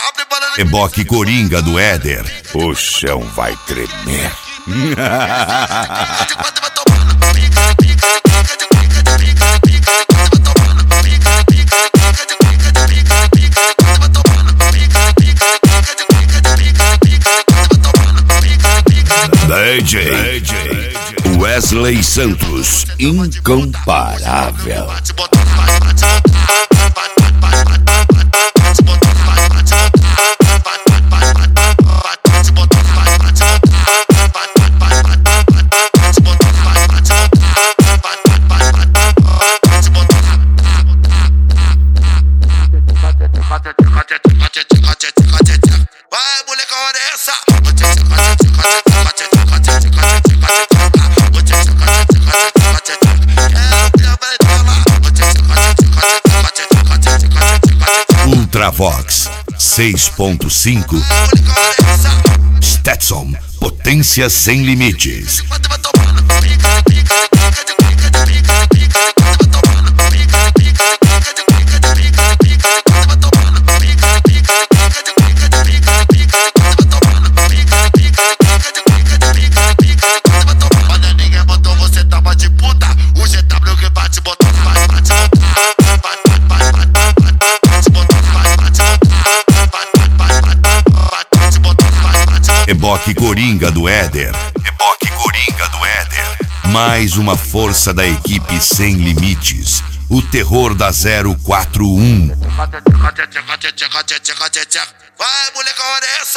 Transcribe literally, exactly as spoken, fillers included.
Reboque Coringa do Éder. O chão vai tremer. D J Wesley Santos, incomparável. Vai, moleca, olha essa. Ultravox seis ponto cinco. Stetson, potência sem limites. Reboque Coringa do Éder. Reboque Coringa do Éder. Mais uma força da equipe sem limites. O terror da zero quatro um. Vai, moleca, olha essa.